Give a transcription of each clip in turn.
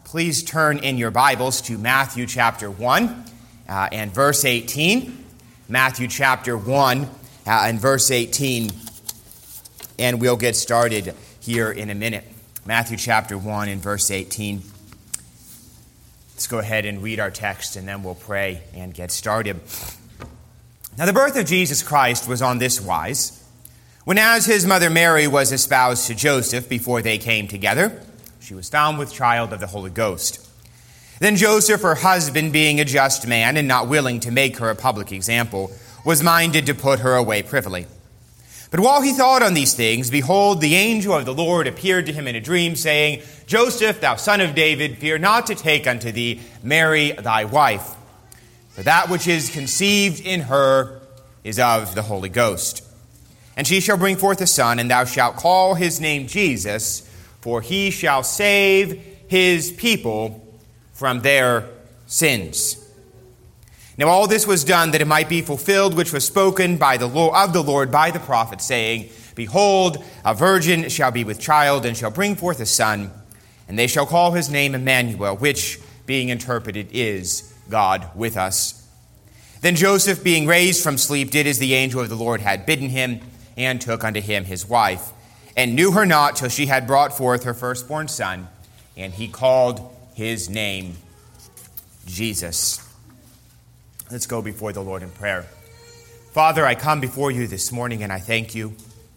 Please turn in your Bibles to Matthew chapter 1 and verse 18. Matthew chapter 1 and verse 18. And we'll get started here in a minute. Matthew chapter 1 and verse 18. Let's go ahead and read our text and then we'll pray and get started. Now the birth of Jesus Christ was on this wise. When as his mother Mary was espoused to Joseph before they came together, she was found with child of the Holy Ghost. Then Joseph, her husband, being a just man and not willing to make her a public example, was minded to put her away privily. But while he thought on these things, behold, the angel of the Lord appeared to him in a dream, saying, Joseph, thou son of David, fear not to take unto thee Mary thy wife, for that which is conceived in her is of the Holy Ghost. And she shall bring forth a son, and thou shalt call his name Jesus, for he shall save his people from their sins. Now all this was done that it might be fulfilled, which was spoken by the Lord by the prophet, saying, Behold, a virgin shall be with child, and shall bring forth a son, and they shall call his name Emmanuel, which, being interpreted, is God with us. Then Joseph, being raised from sleep, did as the angel of the Lord had bidden him, and took unto him his wife, and knew her not till she had brought forth her firstborn son, and he called his name Jesus. Let's go before the Lord in prayer. Father, I come before you this morning, and I thank you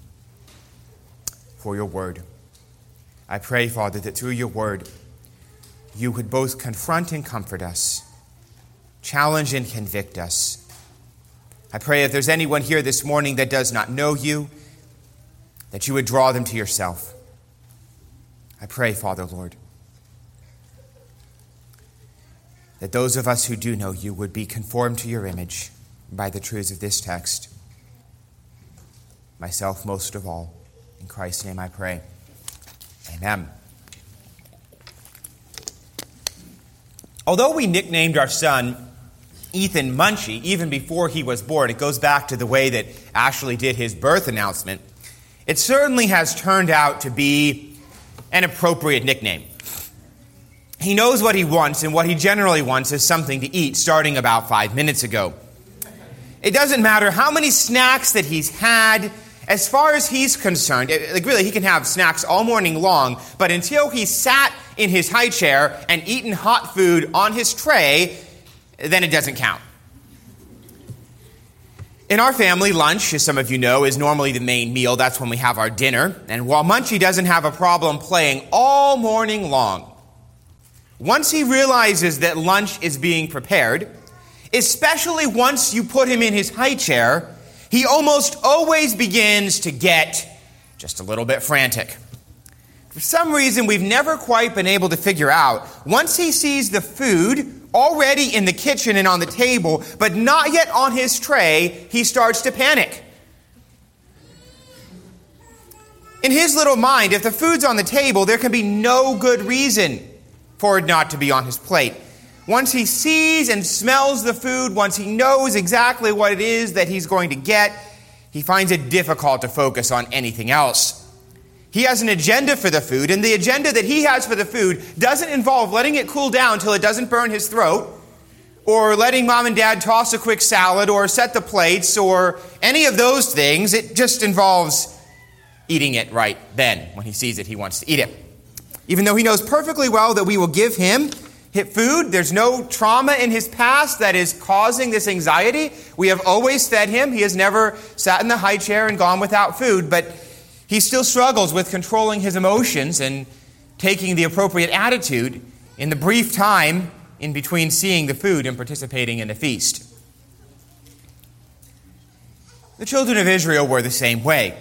for your word. I pray, Father, that through your word, you would both confront and comfort us, challenge and convict us. I pray if there's anyone here this morning that does not know you, that you would draw them to yourself. I pray, Father, Lord, that those of us who do know you would be conformed to your image by the truths of this text. Myself most of all. In Christ's name I pray. Amen. Although we nicknamed our son Ethan Munchie even before he was born, it goes back to the way that Ashley did his birth announcement, it certainly has turned out to be an appropriate nickname. He knows what he wants, and what he generally wants is something to eat starting about 5 minutes ago. It doesn't matter how many snacks that he's had. As far as he's concerned, really, he can have snacks all morning long, but until he sat in his high chair and eaten hot food on his tray, then it doesn't count. In our family, lunch, as some of you know, is normally the main meal. That's when we have our dinner. And while Munchie doesn't have a problem playing all morning long, once he realizes that lunch is being prepared, especially once you put him in his high chair, he almost always begins to get just a little bit frantic. For some reason, we've never quite been able to figure out, once he sees the food already in the kitchen and on the table, but not yet on his tray, he starts to panic. In his little mind, if the food's on the table, there can be no good reason for it not to be on his plate. Once he sees and smells the food, once he knows exactly what it is that he's going to get, he finds it difficult to focus on anything else. He has an agenda for the food, and the agenda that he has for the food doesn't involve letting it cool down till it doesn't burn his throat, or letting mom and dad toss a quick salad, or set the plates, or any of those things. It just involves eating it right then. When he sees it, he wants to eat it. Even though he knows perfectly well that we will give him food, there's no trauma in his past that is causing this anxiety. We have always fed him. He has never sat in the high chair and gone without food, but he still struggles with controlling his emotions and taking the appropriate attitude in the brief time in between seeing the food and participating in the feast. The children of Israel were the same way.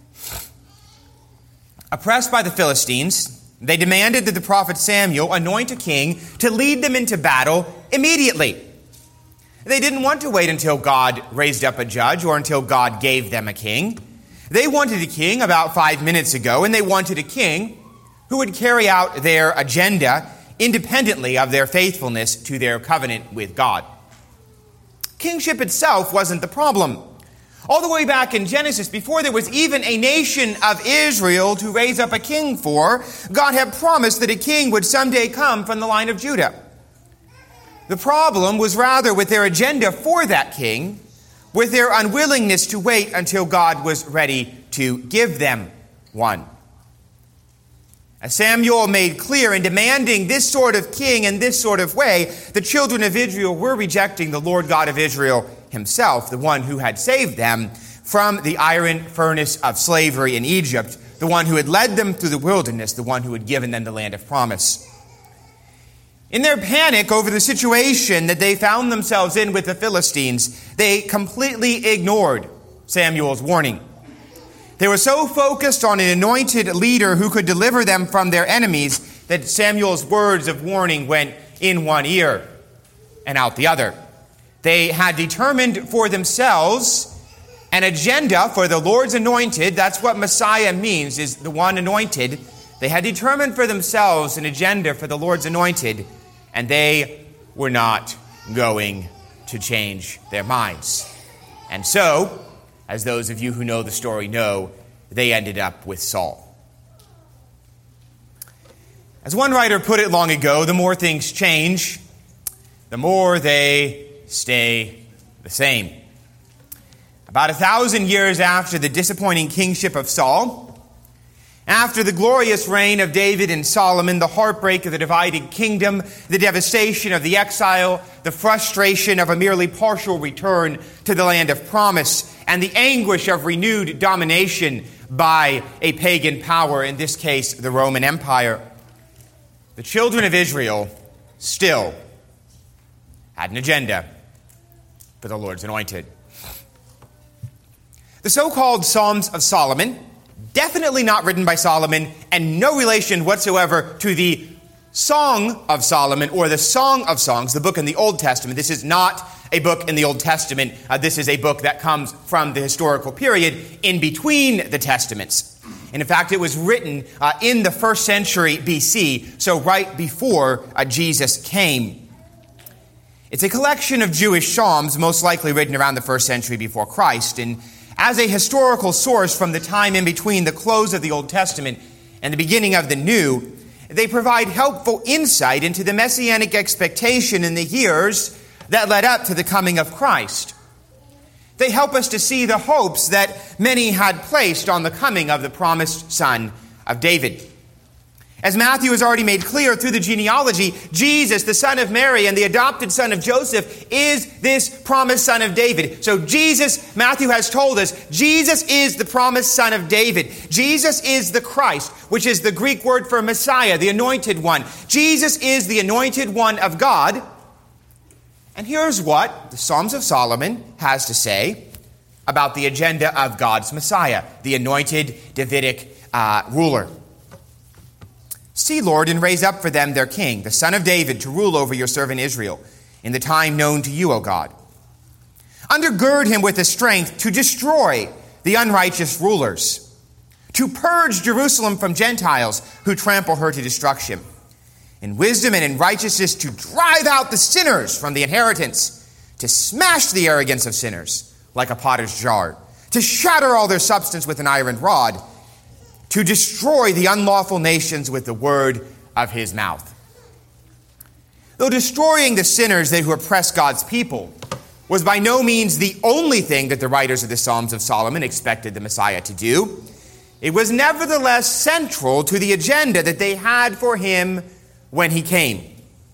Oppressed by the Philistines, they demanded that the prophet Samuel anoint a king to lead them into battle immediately. They didn't want to wait until God raised up a judge or until God gave them a king. They wanted a king about 5 minutes ago, and they wanted a king who would carry out their agenda independently of their faithfulness to their covenant with God. Kingship itself wasn't the problem. All the way back in Genesis, before there was even a nation of Israel to raise up a king for, God had promised that a king would someday come from the line of Judah. The problem was rather with their agenda for that king, with their unwillingness to wait until God was ready to give them one. As Samuel made clear, in demanding this sort of king in this sort of way, the children of Israel were rejecting the Lord God of Israel himself, the one who had saved them from the iron furnace of slavery in Egypt, the one who had led them through the wilderness, the one who had given them the land of promise. In their panic over the situation that they found themselves in with the Philistines, they completely ignored Samuel's warning. They were so focused on an anointed leader who could deliver them from their enemies that Samuel's words of warning went in one ear and out the other. They had determined for themselves an agenda for the Lord's anointed. That's what Messiah means, is the one anointed. They had determined for themselves an agenda for the Lord's anointed, and they were not going to change their minds. And so, as those of you who know the story know, they ended up with Saul. As one writer put it long ago, the more things change, the more they stay the same. About 1,000 years after the disappointing kingship of Saul, after the glorious reign of David and Solomon, the heartbreak of the divided kingdom, the devastation of the exile, the frustration of a merely partial return to the land of promise, and the anguish of renewed domination by a pagan power, in this case, the Roman Empire, the children of Israel still had an agenda for the Lord's anointed. The so-called Psalms of Solomon, definitely not written by Solomon, and no relation whatsoever to the Song of Solomon or the Song of Songs, the book in the Old Testament. This is not a book in the Old Testament. This is a book that comes from the historical period in between the Testaments. And in fact, it was written in the 1st century BC, so right before Jesus came. It's a collection of Jewish psalms, most likely written around the 1st century before Christ. And as a historical source from the time in between the close of the Old Testament and the beginning of the New, they provide helpful insight into the messianic expectation in the years that led up to the coming of Christ. They help us to see the hopes that many had placed on the coming of the promised son of David. As Matthew has already made clear through the genealogy, Jesus, the son of Mary and the adopted son of Joseph, is this promised son of David. So Jesus, Matthew has told us, Jesus is the promised son of David. Jesus is the Christ, which is the Greek word for Messiah, the anointed one. Jesus is the anointed one of God. And here's what the Psalms of Solomon has to say about the agenda of God's Messiah, the anointed Davidic ruler. See, Lord, and raise up for them their king, the son of David, to rule over your servant Israel in the time known to you, O God. Undergird him with the strength to destroy the unrighteous rulers, to purge Jerusalem from Gentiles who trample her to destruction, in wisdom and in righteousness to drive out the sinners from the inheritance, to smash the arrogance of sinners like a potter's jar, to shatter all their substance with an iron rod, to destroy the unlawful nations with the word of his mouth. Though destroying the sinners who oppress God's people was by no means the only thing that the writers of the Psalms of Solomon expected the Messiah to do, it was nevertheless central to the agenda that they had for him when he came.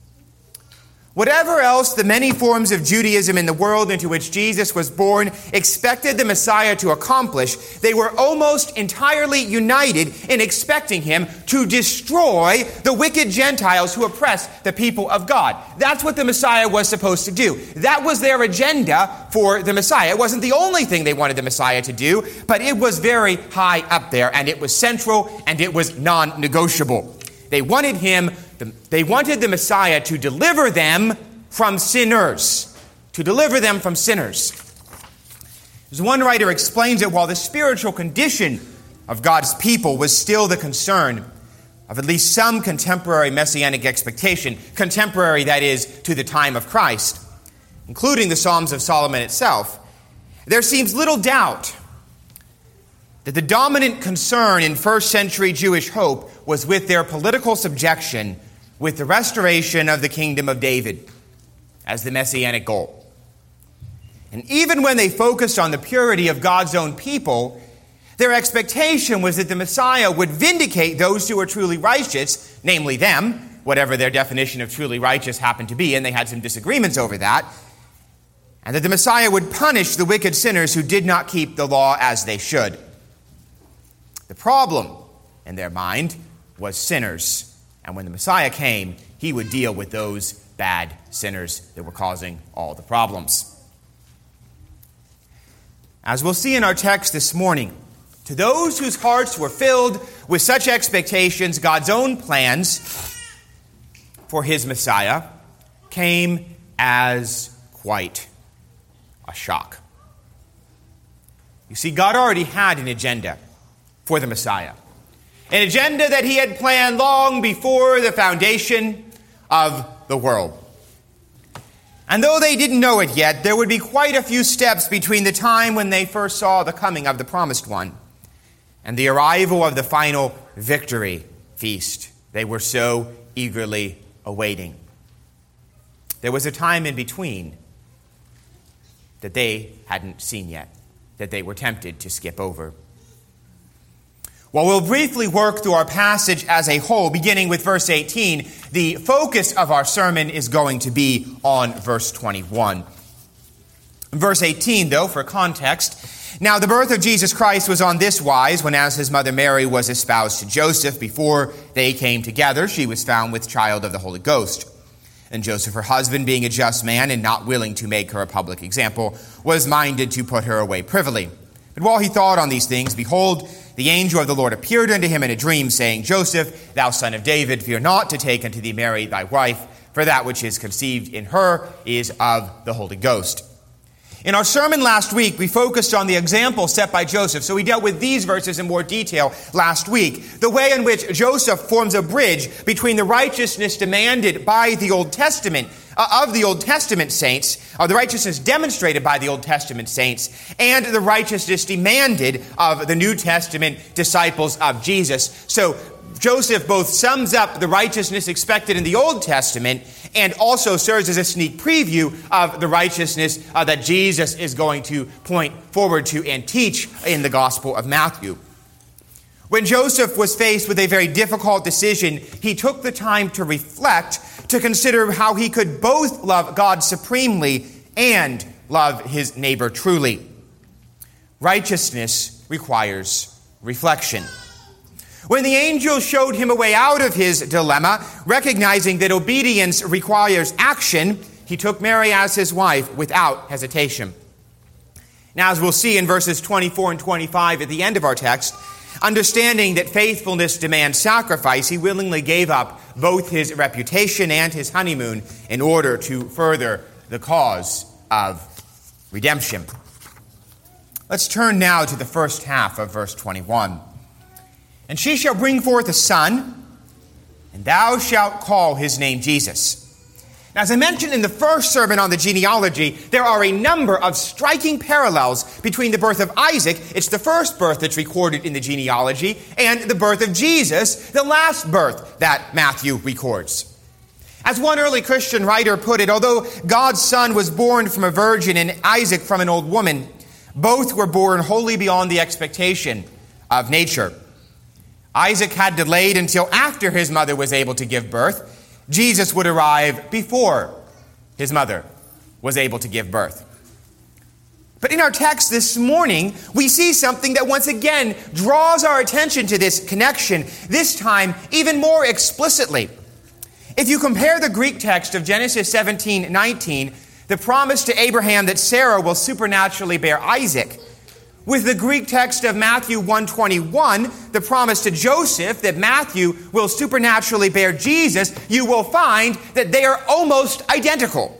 Whatever else the many forms of Judaism in the world into which Jesus was born expected the Messiah to accomplish, they were almost entirely united in expecting him to destroy the wicked Gentiles who oppress the people of God. That's what the Messiah was supposed to do. That was their agenda for the Messiah. It wasn't the only thing they wanted the Messiah to do, but it was very high up there, and it was central, and it was non-negotiable. They wanted the Messiah to deliver them from sinners. To deliver them from sinners. As one writer explains it, while the spiritual condition of God's people was still the concern of at least some contemporary messianic expectation, contemporary, that is, to the time of Christ, including the Psalms of Solomon itself, There seems little doubt that the dominant concern in first century Jewish hope was with their political subjection, with the restoration of the kingdom of David as the messianic goal. And even when they focused on the purity of God's own people, their expectation was that the Messiah would vindicate those who were truly righteous, namely them, whatever their definition of truly righteous happened to be, and they had some disagreements over that, and that the Messiah would punish the wicked sinners who did not keep the law as they should. The problem, in their mind, was sinners. And when the Messiah came, he would deal with those bad sinners that were causing all the problems. As we'll see in our text this morning, to those whose hearts were filled with such expectations, God's own plans for his Messiah came as quite a shock. You see, God already had an agenda for the Messiah. An agenda that he had planned long before the foundation of the world. And though they didn't know it yet, there would be quite a few steps between the time when they first saw the coming of the promised one and the arrival of the final victory feast they were so eagerly awaiting. There was a time in between that they hadn't seen yet, that they were tempted to skip over. Well, we'll briefly work through our passage as a whole, beginning with verse 18. The focus of our sermon is going to be on verse 21. Verse 18, though, for context, now the birth of Jesus Christ was on this wise, when as his mother Mary was espoused to Joseph, before they came together, she was found with child of the Holy Ghost. And Joseph, her husband, being a just man and not willing to make her a public example, was minded to put her away privily. But while he thought on these things, behold, the angel of the Lord appeared unto him in a dream, saying, Joseph, thou son of David, fear not to take unto thee Mary thy wife, for that which is conceived in her is of the Holy Ghost. In our sermon last week, we focused on the example set by Joseph. So we dealt with these verses in more detail last week. The way in which Joseph forms a bridge between the righteousness demanded by the Old Testament, of the Old Testament saints, the righteousness demonstrated by the Old Testament saints, and the righteousness demanded of the New Testament disciples of Jesus. So Joseph both sums up the righteousness expected in the Old Testament and also serves as a sneak preview of the righteousness that Jesus is going to point forward to and teach in the Gospel of Matthew. When Joseph was faced with a very difficult decision, he took the time to reflect, to consider how he could both love God supremely and love his neighbor truly. Righteousness requires reflection. When the angel showed him a way out of his dilemma, recognizing that obedience requires action, he took Mary as his wife without hesitation. Now, as we'll see in verses 24 and 25 at the end of our text, understanding that faithfulness demands sacrifice, he willingly gave up both his reputation and his honeymoon in order to further the cause of redemption. Let's turn now to the first half of verse 21. And she shall bring forth a son, and thou shalt call his name Jesus. Now, as I mentioned in the first sermon on the genealogy, there are a number of striking parallels between the birth of Isaac, it's the first birth that's recorded in the genealogy, and the birth of Jesus, the last birth that Matthew records. As one early Christian writer put it, although God's son was born from a virgin and Isaac from an old woman, both were born wholly beyond the expectation of nature. Isaac had delayed until after his mother was able to give birth. Jesus would arrive before his mother was able to give birth. But in our text this morning, we see something that once again draws our attention to this connection, this time even more explicitly. If you compare the Greek text of Genesis 17:19, the promise to Abraham that Sarah will supernaturally bear Isaac, with the Greek text of Matthew 1:21, the promise to Joseph that Matthew will supernaturally bear Jesus, you will find that they are almost identical.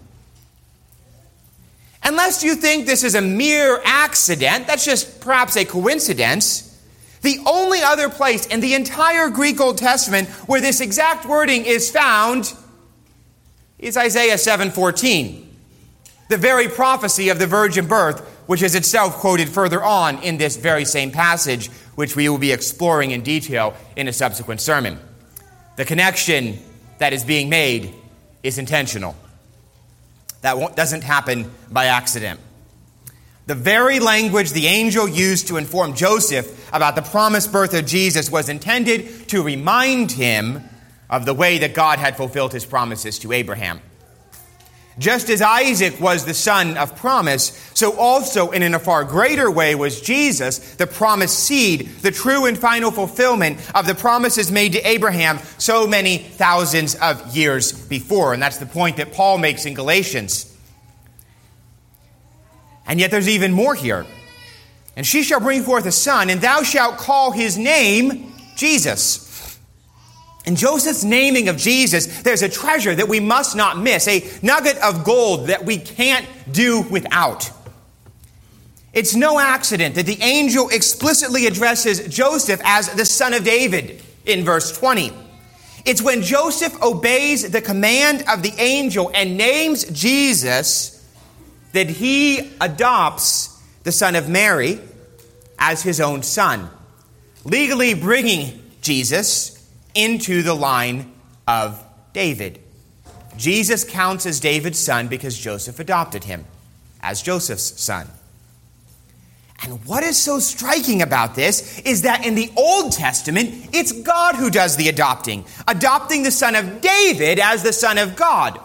Unless you think this is a mere accident, that's just perhaps a coincidence, the only other place in the entire Greek Old Testament where this exact wording is found is Isaiah 7:14, the very prophecy of the virgin birth which is itself quoted further on in this very same passage, which we will be exploring in detail in a subsequent sermon. The connection that is being made is intentional. That doesn't happen by accident. The very language the angel used to inform Joseph about the promised birth of Jesus was intended to remind him of the way that God had fulfilled his promises to Abraham. Just as Isaac was the son of promise, so also and in a far greater way was Jesus, the promised seed, the true and final fulfillment of the promises made to Abraham so many thousands of years before. And that's the point that Paul makes in Galatians. And yet there's even more here. And she shall bring forth a son, and thou shalt call his name Jesus. In Joseph's naming of Jesus, there's a treasure that we must not miss, a nugget of gold that we can't do without. It's no accident that the angel explicitly addresses Joseph as the son of David in verse 20. It's when Joseph obeys the command of the angel and names Jesus that he adopts the son of Mary as his own son, legally bringing Jesus into the line of David. Jesus counts as David's son because Joseph adopted him as Joseph's son. And what is so striking about this is that in the Old Testament, it's God who does the adopting the son of David as the son of God.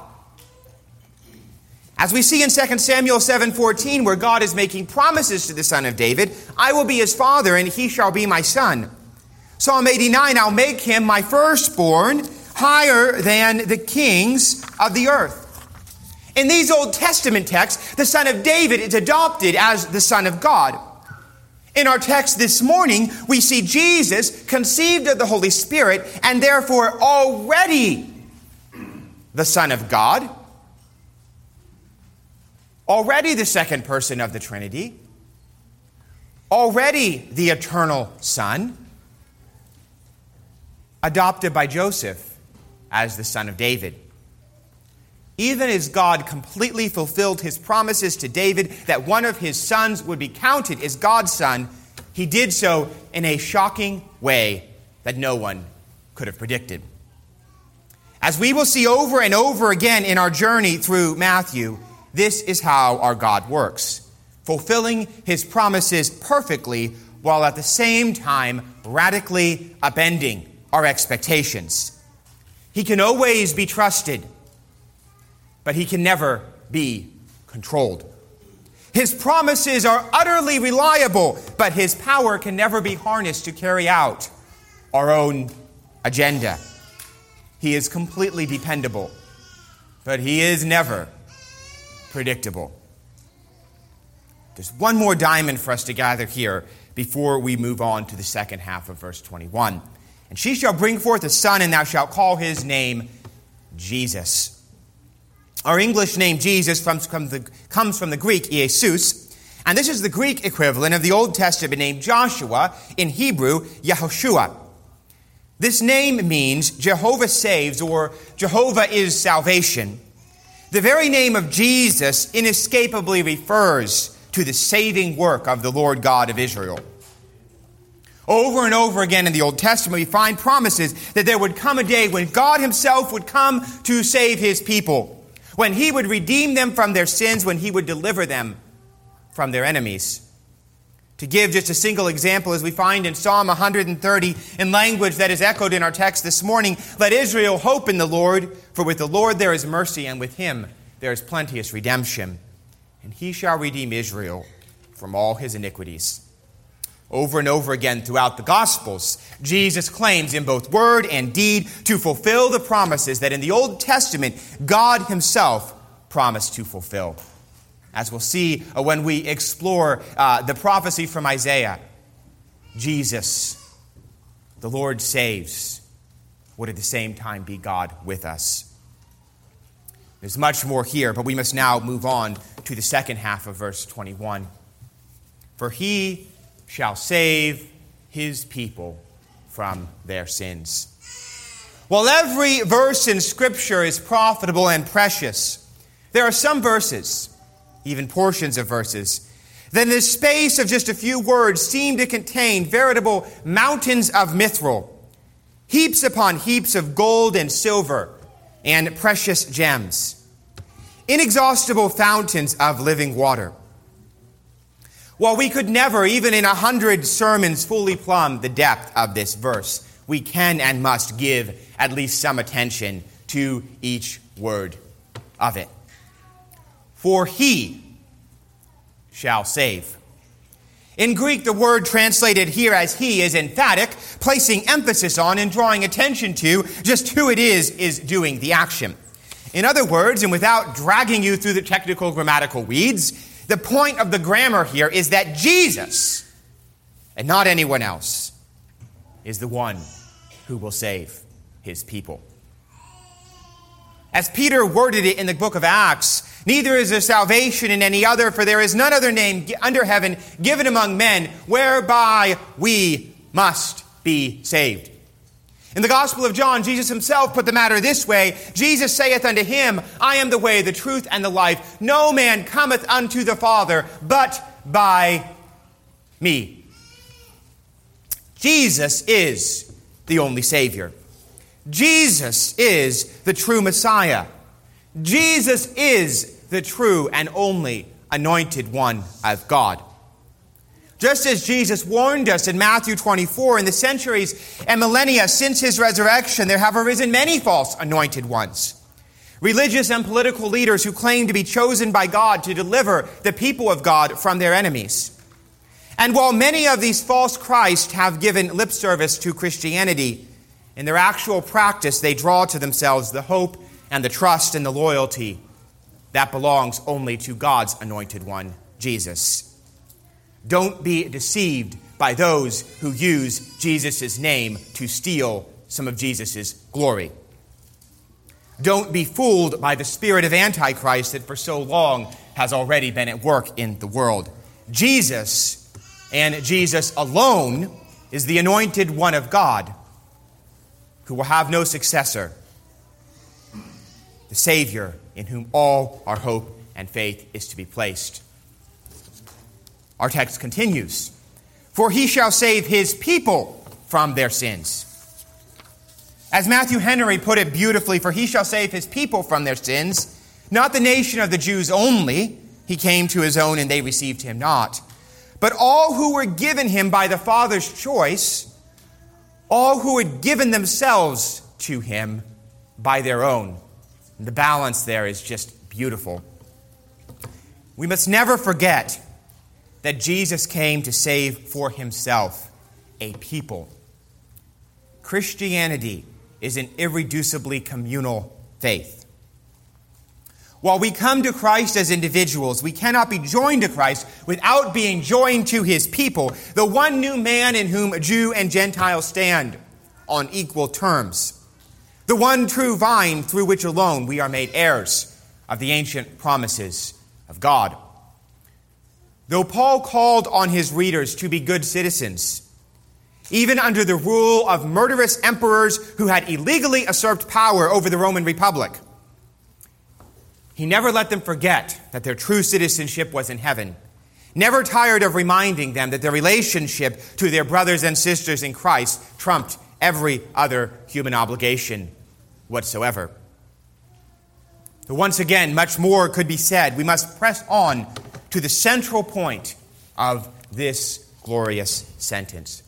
As we see in 2 Samuel 7:14, where God is making promises to the son of David, I will be his father and he shall be my son. Psalm 89, I'll make him my firstborn, higher than the kings of the earth. In these Old Testament texts, the son of David is adopted as the son of God. In our text this morning, we see Jesus conceived of the Holy Spirit and therefore already the Son of God, already the second person of the Trinity, already the eternal Son, adopted by Joseph as the son of David. Even as God completely fulfilled his promises to David that one of his sons would be counted as God's son, he did so in a shocking way that no one could have predicted. As we will see over and over again in our journey through Matthew, this is how our God works, fulfilling his promises perfectly while at the same time radically upending our expectations. He can always be trusted, but he can never be controlled. His promises are utterly reliable, but his power can never be harnessed to carry out our own agenda. He is completely dependable, but he is never predictable. There's one more diamond for us to gather here before we move on to the second half of verse 21. And she shall bring forth a son, and thou shalt call his name Jesus. Our English name Jesus comes from the Greek Iesus, and this is the Greek equivalent of the Old Testament name Joshua, in Hebrew, Yehoshua. This name means Jehovah saves, or Jehovah is salvation. The very name of Jesus inescapably refers to the saving work of the Lord God of Israel. Over and over again in the Old Testament, we find promises that there would come a day when God himself would come to save his people, when he would redeem them from their sins, when he would deliver them from their enemies. To give just a single example, as we find in Psalm 130, in language that is echoed in our text this morning, let Israel hope in the Lord, for with the Lord there is mercy, and with him there is plenteous redemption. And he shall redeem Israel from all his iniquities. Over and over again throughout the Gospels, Jesus claims in both word and deed to fulfill the promises that in the Old Testament God himself promised to fulfill. As we'll see when we explore the prophecy from Isaiah, Jesus, the Lord saves, would at the same time be God with us. There's much more here, but we must now move on to the second half of verse 21. For he shall save his people from their sins. While every verse in Scripture is profitable and precious, there are some verses, even portions of verses, then the space of just a few words seemed to contain veritable mountains of mithril, heaps upon heaps of gold and silver and precious gems, inexhaustible fountains of living water. While we could never, even in 100 sermons, fully plumb the depth of this verse, we can and must give at least some attention to each word of it. For he shall save. In Greek, the word translated here as he is emphatic, placing emphasis on and drawing attention to just who it is doing the action. In other words, and without dragging you through the technical grammatical weeds, the point of the grammar here is that Jesus, and not anyone else, is the one who will save his people. As Peter worded it in the book of Acts, neither is there salvation in any other, for there is none other name under heaven given among men whereby we must be saved. In the Gospel of John, Jesus himself put the matter this way: Jesus saith unto him, I am the way, the truth, and the life. No man cometh unto the Father but by me. Jesus is the only Savior. Jesus is the true Messiah. Jesus is the true and only anointed one of God. Just as Jesus warned us in Matthew 24, in the centuries and millennia since his resurrection, there have arisen many false anointed ones. Religious and political leaders who claim to be chosen by God to deliver the people of God from their enemies. And while many of these false Christs have given lip service to Christianity, in their actual practice they draw to themselves the hope and the trust and the loyalty that belongs only to God's anointed one, Jesus. Don't be deceived by those who use Jesus' name to steal some of Jesus' glory. Don't be fooled by the spirit of Antichrist that for so long has already been at work in the world. Jesus, and Jesus alone, is the anointed one of God who will have no successor, the Savior in whom all our hope and faith is to be placed. Our text continues, for he shall save his people from their sins. As Matthew Henry put it beautifully, for he shall save his people from their sins, not the nation of the Jews only. He came to his own and they received him not. But all who were given him by the Father's choice, all who had given themselves to him by their own. And the balance there is just beautiful. We must never forget that Jesus came to save for himself a people. Christianity is an irreducibly communal faith. While we come to Christ as individuals, we cannot be joined to Christ without being joined to his people, the one new man in whom Jew and Gentile stand on equal terms, the one true vine through which alone we are made heirs of the ancient promises of God. Though Paul called on his readers to be good citizens, even under the rule of murderous emperors who had illegally usurped power over the Roman Republic, he never let them forget that their true citizenship was in heaven, never tired of reminding them that their relationship to their brothers and sisters in Christ trumped every other human obligation whatsoever. But once again, much more could be said. We must press on to the central point of this glorious sentence.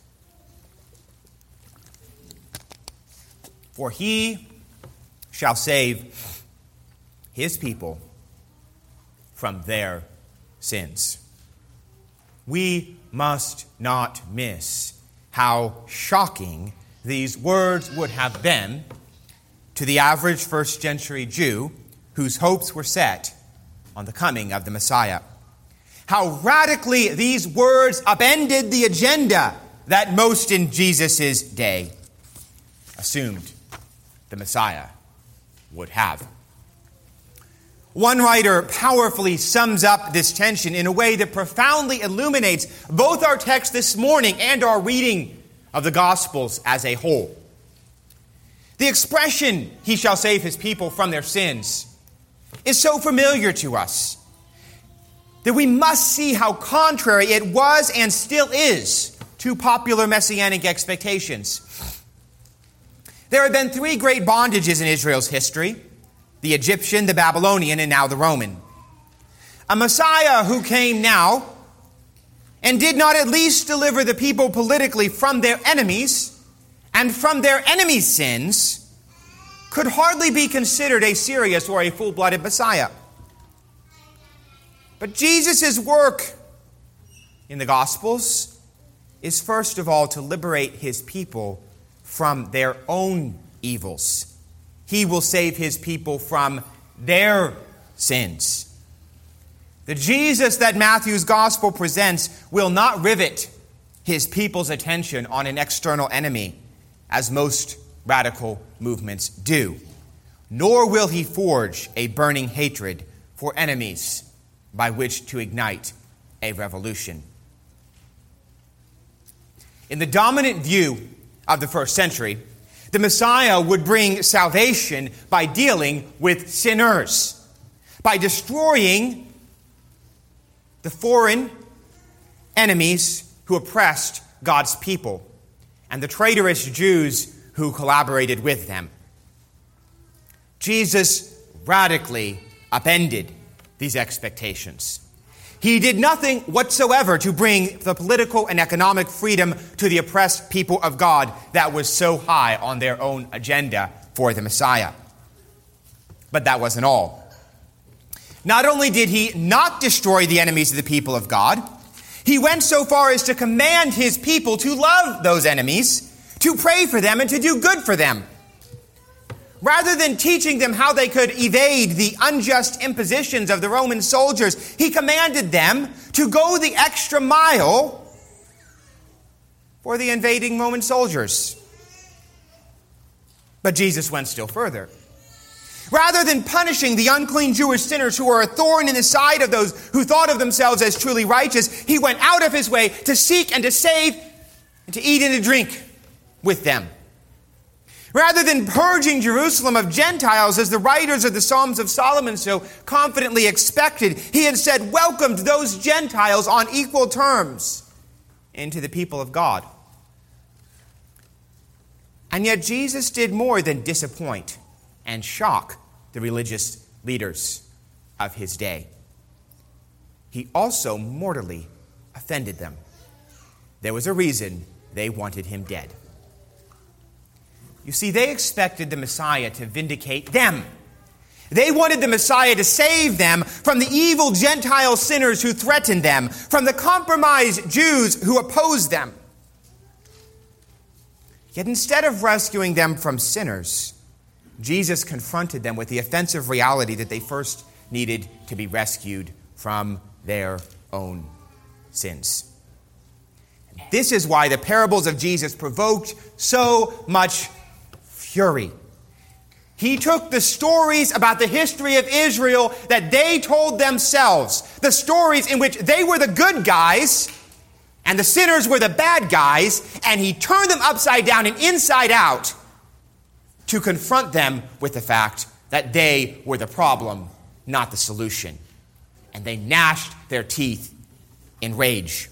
For he shall save his people from their sins. We must not miss how shocking these words would have been to the average first-century Jew whose hopes were set on the coming of the Messiah. How radically these words upended the agenda that most in Jesus' day assumed the Messiah would have. One writer powerfully sums up this tension in a way that profoundly illuminates both our text this morning and our reading of the Gospels as a whole. The expression, he shall save his people from their sins, is so familiar to us. that we must see how contrary it was and still is to popular messianic expectations. There have been three great bondages in Israel's history: the Egyptian, the Babylonian, and now the Roman. A Messiah who came now and did not at least deliver the people politically from their enemies and from their enemies' sins could hardly be considered a serious or a full-blooded Messiah. But Jesus' work in the Gospels is first of all to liberate his people from their own evils. He will save his people from their sins. The Jesus that Matthew's Gospel presents will not rivet his people's attention on an external enemy, as most radical movements do, nor will he forge a burning hatred for enemies by which to ignite a revolution. In the dominant view of the first century, the Messiah would bring salvation by dealing with sinners, by destroying the foreign enemies who oppressed God's people and the traitorous Jews who collaborated with them. Jesus radically upended these expectations. He did nothing whatsoever to bring the political and economic freedom to the oppressed people of God that was so high on their own agenda for the Messiah. But that wasn't all. Not only did he not destroy the enemies of the people of God, he went so far as to command his people to love those enemies, to pray for them, and to do good for them. Rather than teaching them how they could evade the unjust impositions of the Roman soldiers, he commanded them to go the extra mile for the invading Roman soldiers. But Jesus went still further. Rather than punishing the unclean Jewish sinners who were a thorn in the side of those who thought of themselves as truly righteous, he went out of his way to seek and to save and to eat and to drink with them. Rather than purging Jerusalem of Gentiles, as the writers of the Psalms of Solomon so confidently expected, he instead welcomed those Gentiles on equal terms into the people of God. And yet Jesus did more than disappoint and shock the religious leaders of his day. He also mortally offended them. There was a reason they wanted him dead. You see, they expected the Messiah to vindicate them. They wanted the Messiah to save them from the evil Gentile sinners who threatened them, from the compromised Jews who opposed them. Yet instead of rescuing them from sinners, Jesus confronted them with the offensive reality that they first needed to be rescued from their own sins. This is why the parables of Jesus provoked so much fury. He took the stories about the history of Israel that they told themselves, the stories in which they were the good guys and the sinners were the bad guys, and he turned them upside down and inside out to confront them with the fact that they were the problem, not the solution. And they gnashed their teeth in rage.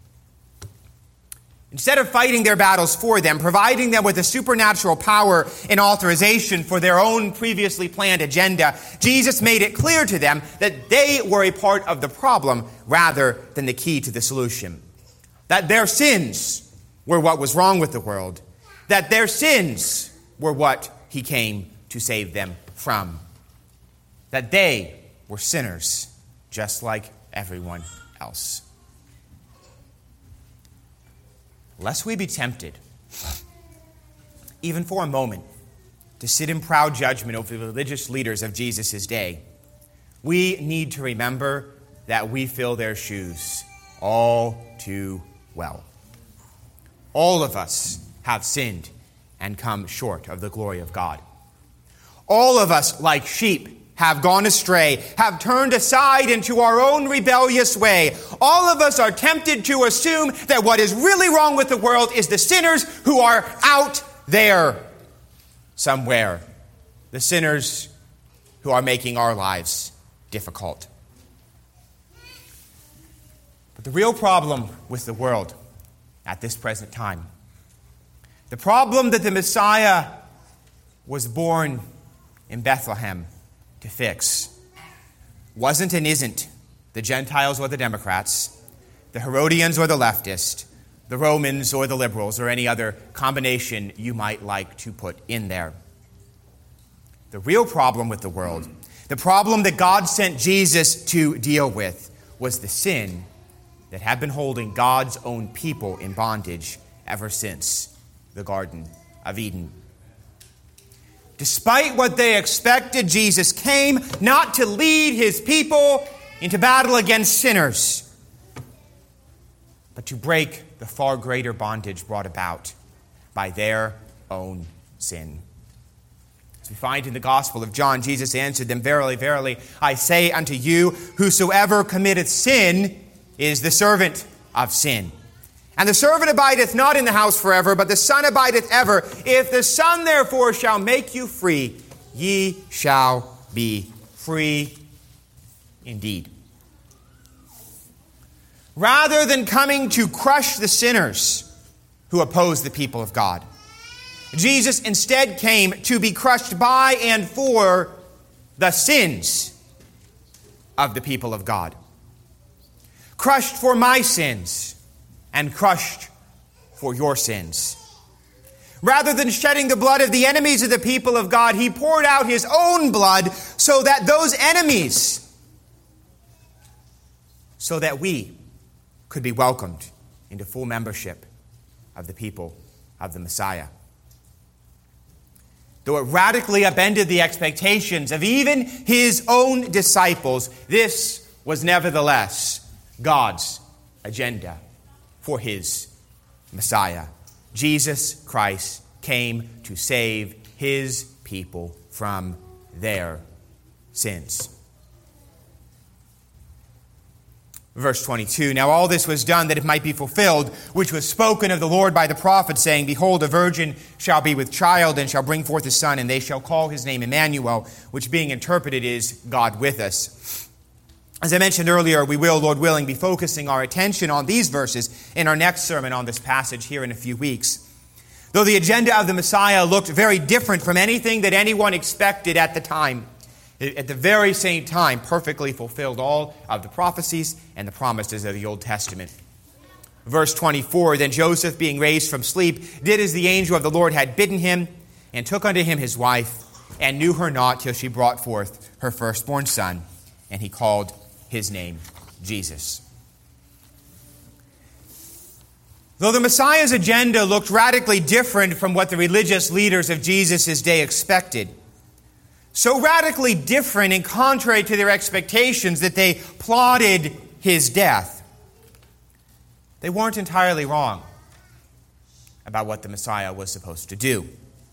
Instead of fighting their battles for them, providing them with a supernatural power and authorization for their own previously planned agenda, Jesus made it clear to them that they were a part of the problem rather than the key to the solution. That their sins were what was wrong with the world. That their sins were what he came to save them from. That they were sinners just like everyone else. Lest we be tempted, even for a moment, to sit in proud judgment over the religious leaders of Jesus' day, we need to remember that we fill their shoes all too well. All of us have sinned and come short of the glory of God. All of us, like sheep, have gone astray, have turned aside into our own rebellious way. All of us are tempted to assume that what is really wrong with the world is the sinners who are out there somewhere. The sinners who are making our lives difficult. The real problem with the world at this present time, the problem that the Messiah was born in Bethlehem to fix, wasn't and isn't the Gentiles or the Democrats, the Herodians or the leftists, the Romans or the liberals, or any other combination you might like to put in there. The real problem with the world, the problem that God sent Jesus to deal with, was the sin that had been holding God's own people in bondage ever since the Garden of Eden. Despite what they expected, Jesus came not to lead his people into battle against sinners, but to break the far greater bondage brought about by their own sin. As we find in the Gospel of John, Jesus answered them, "Verily, verily, I say unto you, whosoever committeth sin is the servant of sin. And the servant abideth not in the house forever, but the Son abideth ever. If the Son therefore shall make you free, ye shall be free indeed." Rather than coming to crush the sinners who oppose the people of God, Jesus instead came to be crushed by and for the sins of the people of God. Crushed for my sins and crushed for your sins. Rather than shedding the blood of the enemies of the people of God, he poured out his own blood so that those enemies, so that we could be welcomed into full membership of the people of the Messiah. Though it radically upended the expectations of even his own disciples, this was nevertheless God's agenda for his Messiah. Jesus Christ came to save his people from their sins. Verse 22, "Now all this was done that it might be fulfilled, which was spoken of the Lord by the prophet, saying, Behold, a virgin shall be with child, and shall bring forth a son, and they shall call his name Emmanuel," which being interpreted is God with us. As I mentioned earlier, we will, Lord willing, be focusing our attention on these verses in our next sermon on this passage here in a few weeks. Though the agenda of the Messiah looked very different from anything that anyone expected at the time, at the very same time, perfectly fulfilled all of the prophecies and the promises of the Old Testament. Verse 24, "Then Joseph, being raised from sleep, did as the angel of the Lord had bidden him, and took unto him his wife, and knew her not till she brought forth her firstborn son, and he called his name Jesus." Though the Messiah's agenda looked radically different from what the religious leaders of Jesus' day expected, so radically different and contrary to their expectations that they plotted his death, they weren't entirely wrong about what the Messiah was supposed to do.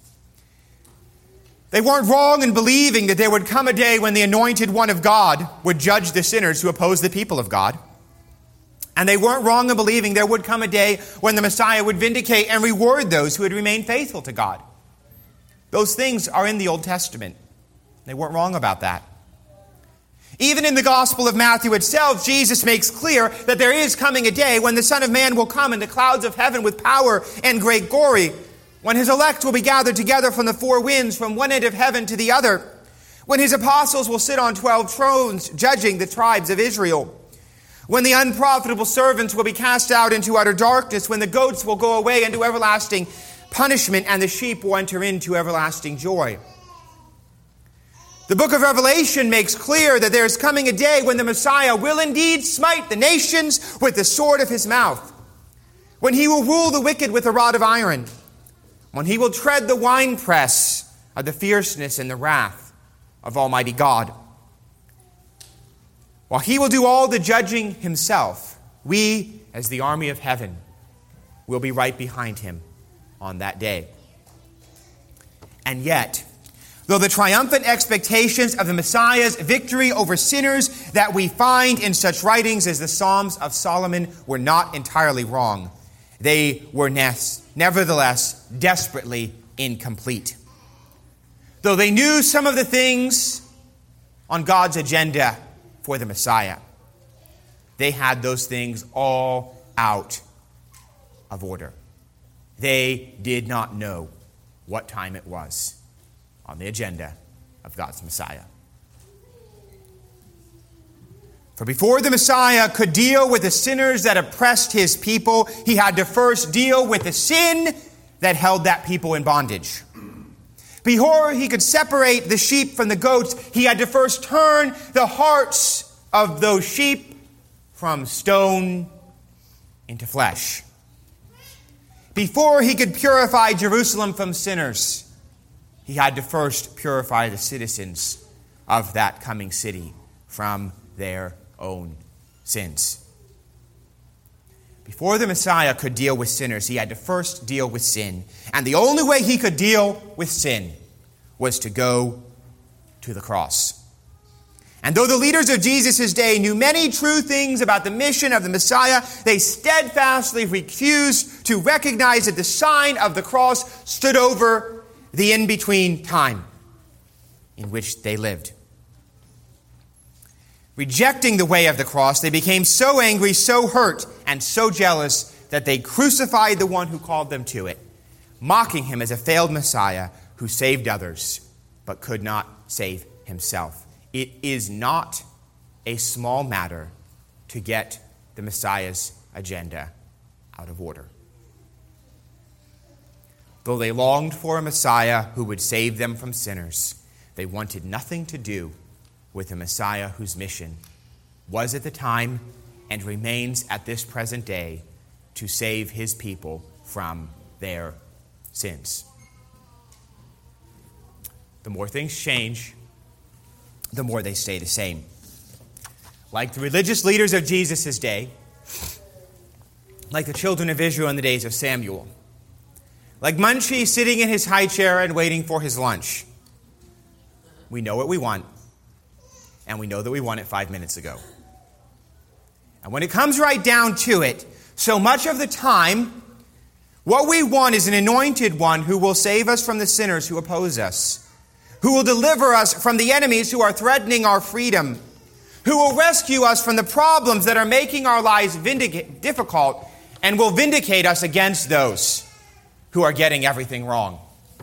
They weren't wrong in believing that there would come a day when the anointed one of God would judge the sinners who oppose the people of God. And they weren't wrong in believing there would come a day when the Messiah would vindicate and reward those who had remained faithful to God. Those things are in the Old Testament. They weren't wrong about that. Even in the Gospel of Matthew itself, Jesus makes clear that there is coming a day when the Son of Man will come in the clouds of heaven with power and great glory, when his elect will be gathered together from the four winds, from one end of heaven to the other, when his apostles will sit on 12 thrones judging the tribes of Israel, when the unprofitable servants will be cast out into utter darkness, when the goats will go away into everlasting punishment and the sheep will enter into everlasting joy. The book of Revelation makes clear that there is coming a day when the Messiah will indeed smite the nations with the sword of his mouth, when he will rule the wicked with a rod of iron, when he will tread the winepress of the fierceness and the wrath of Almighty God. While he will do all the judging himself, we, as the army of heaven, will be right behind him on that day. And yet, though the triumphant expectations of the Messiah's victory over sinners that we find in such writings as the Psalms of Solomon were not entirely wrong, they were nevertheless desperately incomplete. Though they knew some of the things on God's agenda for the Messiah, they had those things all out of order. They did not know what time it was on the agenda of God's Messiah. For before the Messiah could deal with the sinners that oppressed his people, he had to first deal with the sin that held that people in bondage. Before he could separate the sheep from the goats, he had to first turn the hearts of those sheep from stone into flesh. Before he could purify Jerusalem from sinners, he had to first purify the citizens of that coming city from their own sins. Before the Messiah could deal with sinners, he had to first deal with sin. And the only way he could deal with sin was to go to the cross. And though the leaders of Jesus' day knew many true things about the mission of the Messiah, they steadfastly refused to recognize that the sign of the cross stood over the in-between time in which they lived. Rejecting the way of the cross, they became so angry, so hurt, and so jealous that they crucified the one who called them to it, mocking him as a failed Messiah who saved others but could not save himself. It is not a small matter to get the Messiah's agenda out of order. Though they longed for a Messiah who would save them from sinners, they wanted nothing to do with a Messiah whose mission was at the time and remains at this present day to save his people from their sins. The more things change, the more they stay the same. Like the religious leaders of Jesus' day, like the children of Israel in the days of Samuel, like Munchie sitting in his high chair and waiting for his lunch. We know what we want, and we know that we won it 5 minutes ago. And when it comes right down to it, so much of the time, what we want is an anointed one who will save us from the sinners who oppose us, who will deliver us from the enemies who are threatening our freedom, who will rescue us from the problems that are making our lives difficult, and will vindicate us against those who are getting everything wrong.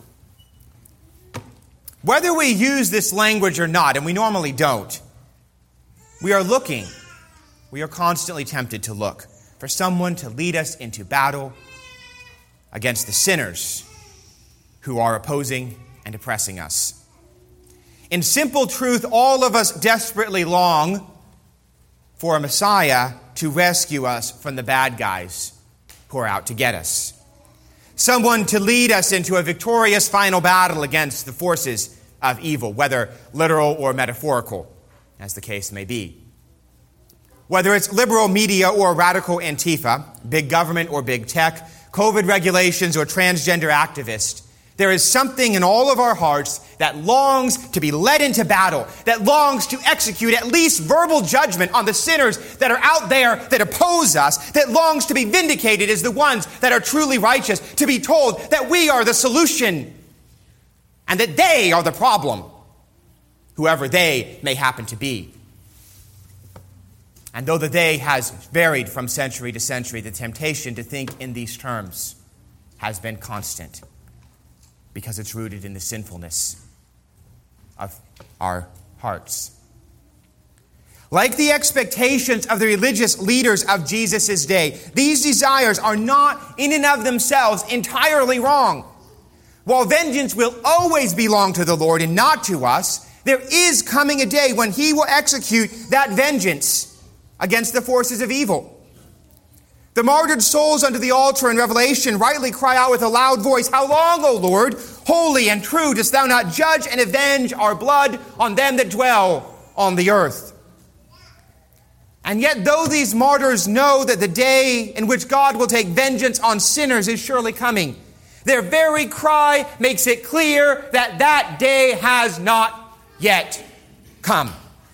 Whether we use this language or not, and we normally don't, we are constantly tempted to look for someone to lead us into battle against the sinners who are opposing and oppressing us. In simple truth, all of us desperately long for a Messiah to rescue us from the bad guys who are out to get us. Someone to lead us into a victorious final battle against the forces of evil, whether literal or metaphorical, as the case may be. Whether it's liberal media or radical Antifa, big government or big tech, COVID regulations or transgender activists, there is something in all of our hearts that longs to be led into battle, that longs to execute at least verbal judgment on the sinners that are out there that oppose us, that longs to be vindicated as the ones that are truly righteous, to be told that we are the solution and that they are the problem, whoever they may happen to be. And though the they has varied from century to century, the temptation to think in these terms has been constant, because it's rooted in the sinfulness of our hearts. Like the expectations of the religious leaders of Jesus' day, these desires are not in and of themselves entirely wrong. While vengeance will always belong to the Lord and not to us, there is coming a day when he will execute that vengeance against the forces of evil. The martyred souls under the altar in Revelation rightly cry out with a loud voice, "How long, O Lord, holy and true, dost thou not judge and avenge our blood on them that dwell on the earth?" And yet, though these martyrs know that the day in which God will take vengeance on sinners is surely coming, their very cry makes it clear that that day has not yet come.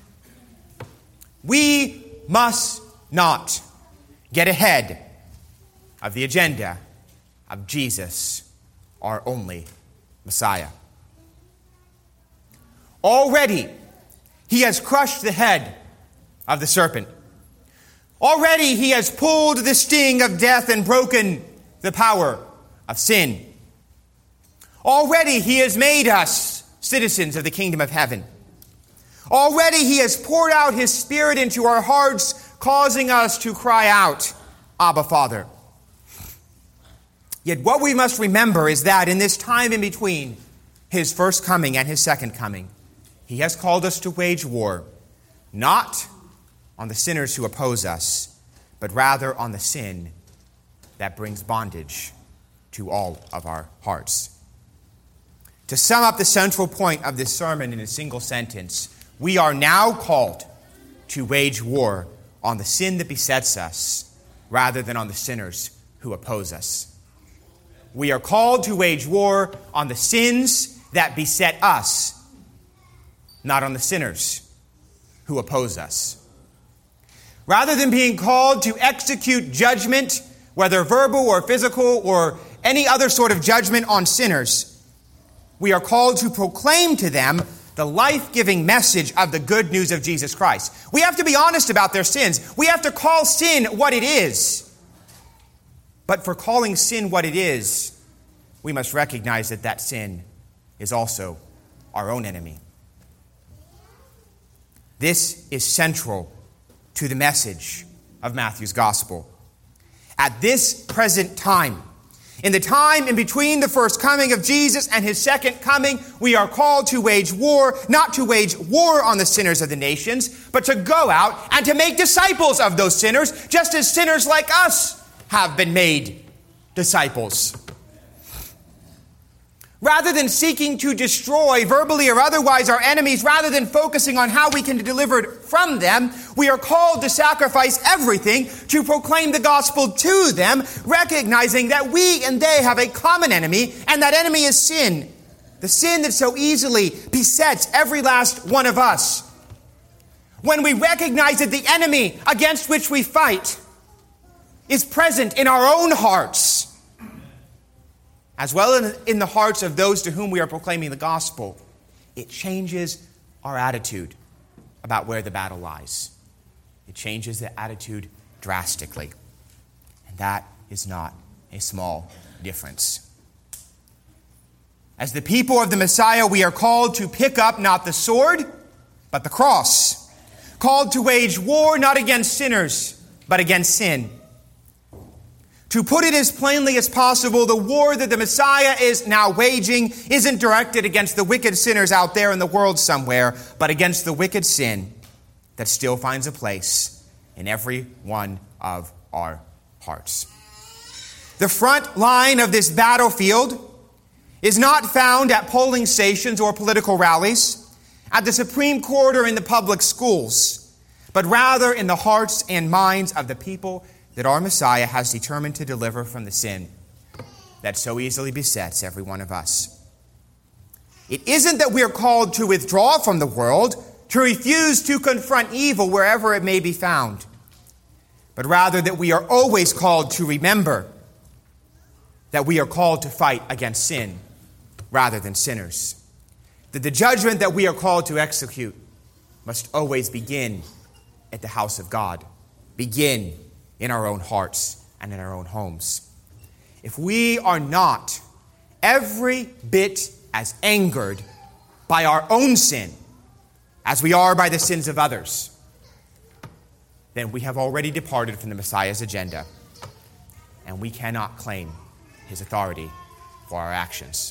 We must not get ahead of the agenda of Jesus, our only Messiah. Already, he has crushed the head of the serpent. Already he has pulled the sting of death and broken the power of sin. Already he has made us citizens of the kingdom of heaven. Already he has poured out his Spirit into our hearts, causing us to cry out, Abba, Father. Yet what we must remember is that in this time in between his first coming and his second coming, he has called us to wage war, not on the sinners who oppose us, but rather on the sin that brings bondage to all of our hearts. To sum up the central point of this sermon in a single sentence, we are now called to wage war on the sin that besets us rather than on the sinners who oppose us. We are called to wage war on the sins that beset us, not on the sinners who oppose us. Rather than being called to execute judgment, whether verbal or physical or any other sort of judgment on sinners, we are called to proclaim to them the life-giving message of the good news of Jesus Christ. We have to be honest about their sins. We have to call sin what it is. But for calling sin what it is, we must recognize that that sin is also our own enemy. This is central to the message of Matthew's gospel. At this present time, in the time in between the first coming of Jesus and his second coming, we are called to wage war, not to wage war on the sinners of the nations, but to go out and to make disciples of those sinners, just as sinners like us have been made disciples. Rather than seeking to destroy, verbally or otherwise, our enemies, rather than focusing on how we can be delivered from them, we are called to sacrifice everything to proclaim the gospel to them, recognizing that we and they have a common enemy, and that enemy is sin. The sin that so easily besets every last one of us. When we recognize that the enemy against which we fight is present in our own hearts, as well as in the hearts of those to whom we are proclaiming the gospel, it changes our attitude about where the battle lies. It changes the attitude drastically. And that is not a small difference. As the people of the Messiah, we are called to pick up not the sword, but the cross. Called to wage war not against sinners, but against sin. To put it as plainly as possible, the war that the Messiah is now waging isn't directed against the wicked sinners out there in the world somewhere, but against the wicked sin that still finds a place in every one of our hearts. The front line of this battlefield is not found at polling stations or political rallies, at the Supreme Court or in the public schools, but rather in the hearts and minds of the people that our Messiah has determined to deliver from the sin that so easily besets every one of us. It isn't that we are called to withdraw from the world, to refuse to confront evil wherever it may be found, but rather that we are always called to remember that we are called to fight against sin rather than sinners. That the judgment that we are called to execute must always begin at the house of God, begin in our own hearts and in our own homes. If we are not every bit as angered by our own sin as we are by the sins of others, then we have already departed from the Messiah's agenda, and we cannot claim his authority for our actions.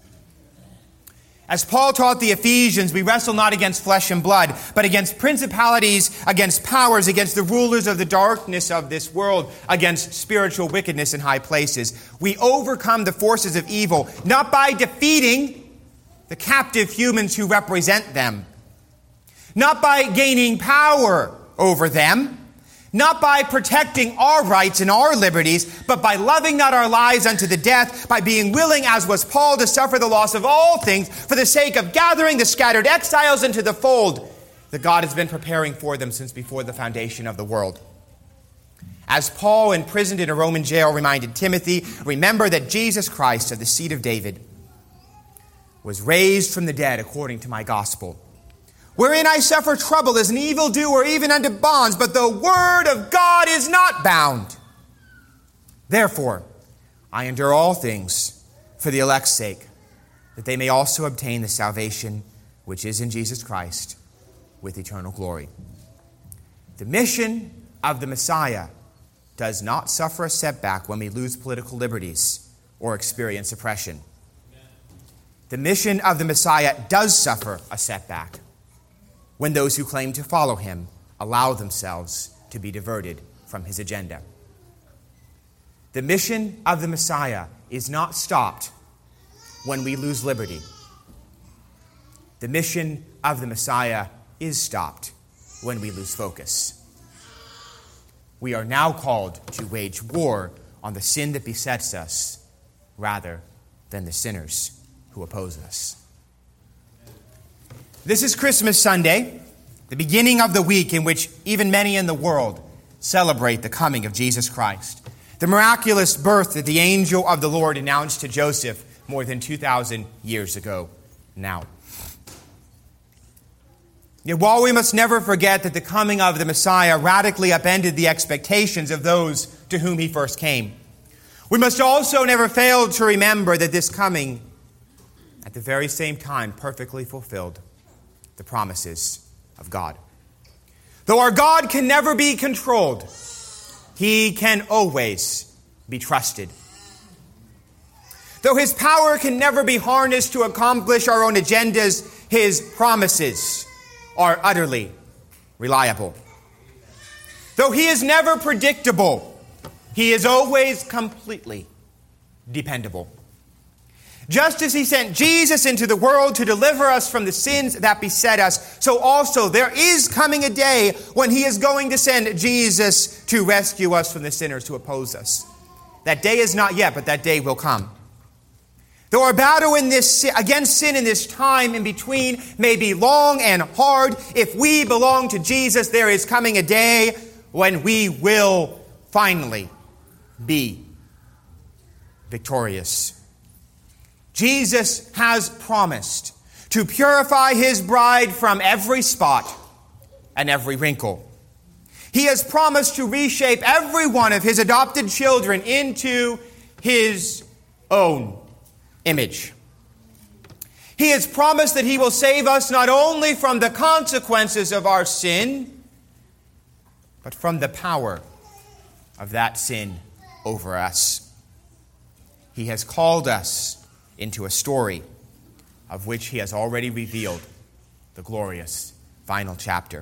As Paul taught the Ephesians, we wrestle not against flesh and blood, but against principalities, against powers, against the rulers of the darkness of this world, against spiritual wickedness in high places. We overcome the forces of evil, not by defeating the captive humans who represent them, not by gaining power over them, not by protecting our rights and our liberties, but by loving not our lives unto the death, by being willing, as was Paul, to suffer the loss of all things for the sake of gathering the scattered exiles into the fold that God has been preparing for them since before the foundation of the world. As Paul, imprisoned in a Roman jail, reminded Timothy, remember that Jesus Christ, of the seed of David, was raised from the dead according to my gospel, wherein I suffer trouble as an evildoer, even unto bonds, but the word of God is not bound. Therefore, I endure all things for the elect's sake, that they may also obtain the salvation which is in Jesus Christ with eternal glory. The mission of the Messiah does not suffer a setback when we lose political liberties or experience oppression. The mission of the Messiah does suffer a setback when those who claim to follow him allow themselves to be diverted from his agenda. The mission of the Messiah is not stopped when we lose liberty. The mission of the Messiah is stopped when we lose focus. We are now called to wage war on the sin that besets us rather than the sinners who oppose us. This is Christmas Sunday, the beginning of the week in which even many in the world celebrate the coming of Jesus Christ, the miraculous birth that the angel of the Lord announced to Joseph more than 2,000 years ago now. Yet while we must never forget that the coming of the Messiah radically upended the expectations of those to whom he first came, we must also never fail to remember that this coming at the very same time perfectly fulfilled the promises of God. Though our God can never be controlled, he can always be trusted. Though his power can never be harnessed to accomplish our own agendas, his promises are utterly reliable. Though he is never predictable, he is always completely dependable. Just as he sent Jesus into the world to deliver us from the sins that beset us, so also there is coming a day when he is going to send Jesus to rescue us from the sinners who oppose us. That day is not yet, but that day will come. Though our battle against sin in this time in between may be long and hard, if we belong to Jesus, there is coming a day when we will finally be victorious. Jesus has promised to purify his bride from every spot and every wrinkle. He has promised to reshape every one of his adopted children into his own image. He has promised that he will save us not only from the consequences of our sin, but from the power of that sin over us. He has called us into a story of which he has already revealed the glorious final chapter.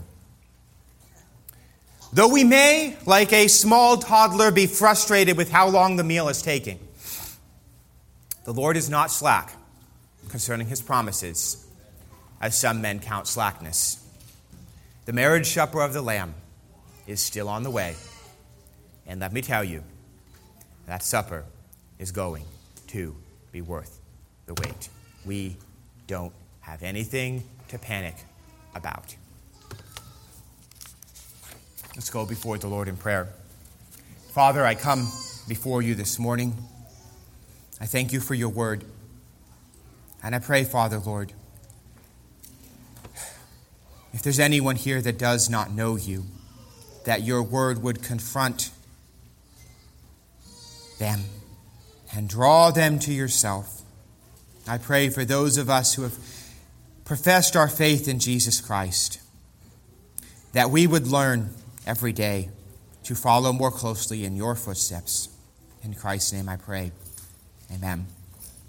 Though we may, like a small toddler, be frustrated with how long the meal is taking, the Lord is not slack concerning his promises, as some men count slackness. The marriage supper of the Lamb is still on the way. And let me tell you, that supper is going to be worth the wait. We don't have anything to panic about. Let's go before the Lord in prayer. Father, I come before you this morning. I thank you for your word. And I pray, Father, Lord, if there's anyone here that does not know you, that your word would confront them and draw them to yourself. I pray for those of us who have professed our faith in Jesus Christ, that we would learn every day to follow more closely in your footsteps. In Christ's name I pray. Amen.